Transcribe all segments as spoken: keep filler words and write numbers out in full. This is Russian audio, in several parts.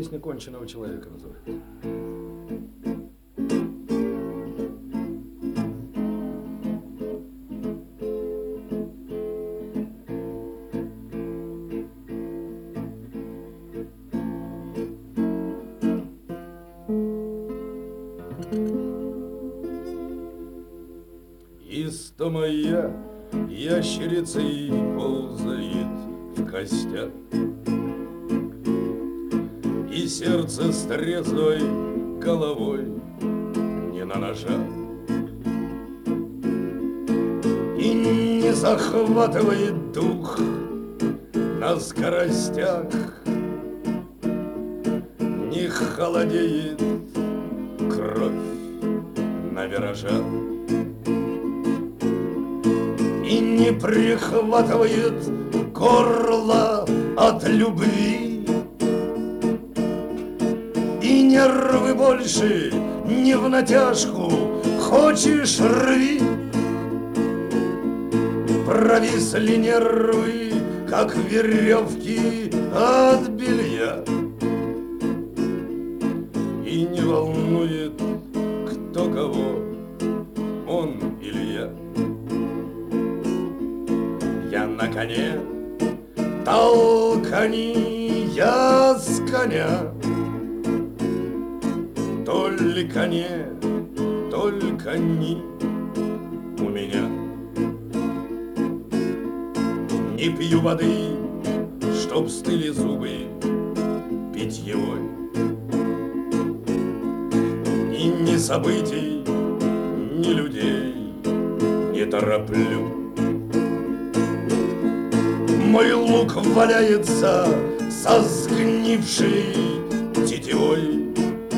песня конченого человека называется. Иста моя ящерицей ползает в костях, и сердце с трезвой головой не на ножах, и не захватывает дух на скоростях, не холодеет кровь на виражах, и не прихватывает горло от любви, и нервы больше не в натяжку, хочешь рви. Провисли нервы, как веревки от белья, и не волнует, кто кого, он или я. Я на коне, толкани я с коня, только не, только не у меня. Не пью воды, чтоб стыли зубы питьевой, и ни событий, ни людей не тороплю. Мой лук валяется со сгнившей тетивой,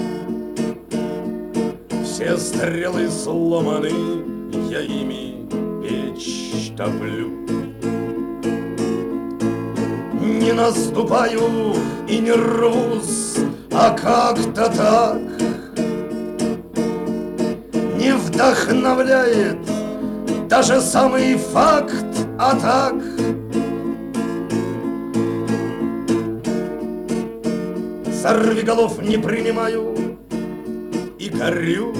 все стрелы сломаны, я ими печь топлю. Не наступаю и не рвусь, а как-то так не вдохновляет даже самый факт атак. Сорвиголов не принимаю и корю,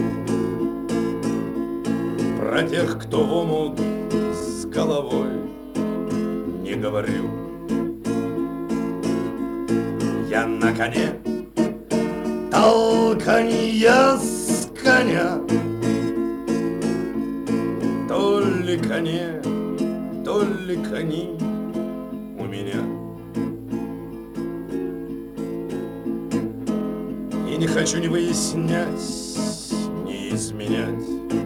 про тех, кто в омут с головой, не говорю. Я на коне, толкани я с коня, только не, только не у меня. И не хочу ни выяснять, ни изменять,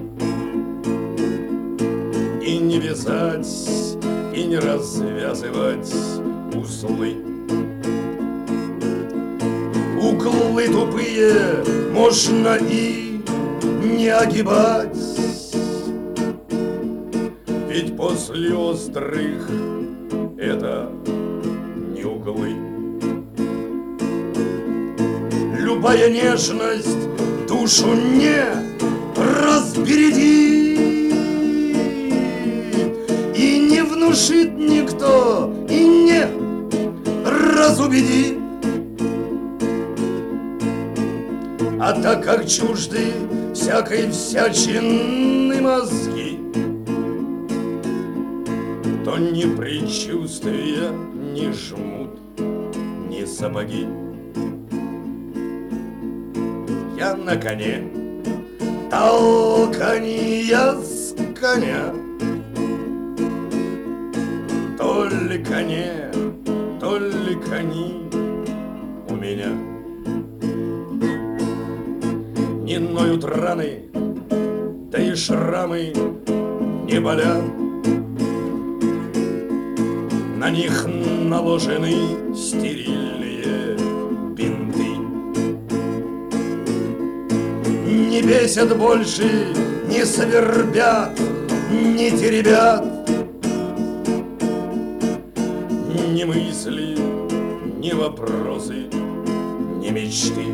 и не вязать, и не развязывать узлы. Углы тупые можно и не огибать, ведь после острых это не углы. Любая нежность душу не разбередит, и не внушит никто, и не разубедит. А так как чужды всякой всячины мозги, то ни предчувствия не жмут, ни сапоги. Я на коне, толкани я с коня, только не, только не у меня. Не ноют раны, да и шрамы не болят, на них наложены стерильные бинты. Не бесят больше, не свербят, не теребят ни мысли, ни вопросы, ни мечты.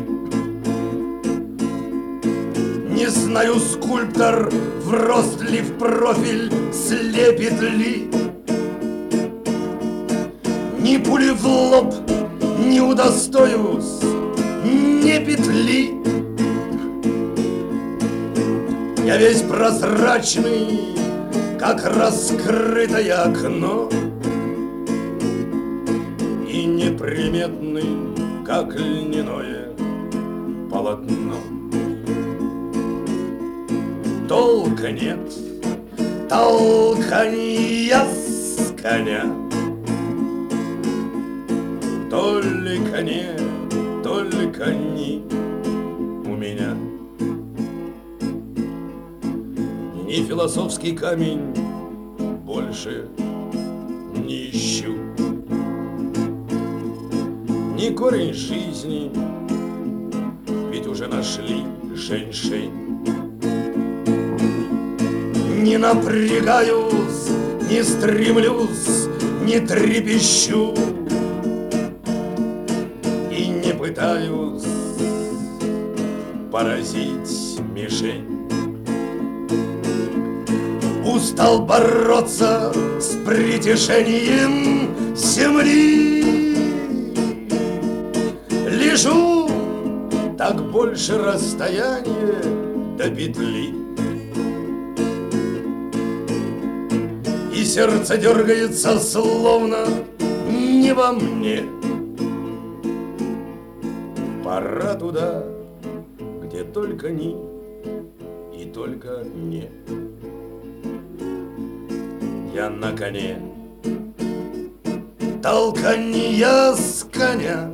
Не знаю, скульптор в рост ли, в профиль слепит ли, ни пули в лоб не удостоюсь петли. Я весь прозрачный, как раскрытое окно, и неприметный, как льняное полотно. Толка нет, толканья с коня, только не, только не у меня. Ни философский камень больше не ищу, ни корень жизни, ведь уже нашли женьшень. Не напрягаюсь, не стремлюсь, не трепещу и не пытаюсь поразить мишень. Устал бороться с притяжением земли. Лежу, так больше расстояние до петли. И сердце дергается, словно не во мне. Пора туда, где только ни и только не. Я на коне, толканья с коня,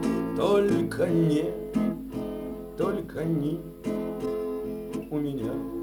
только не, только не у меня.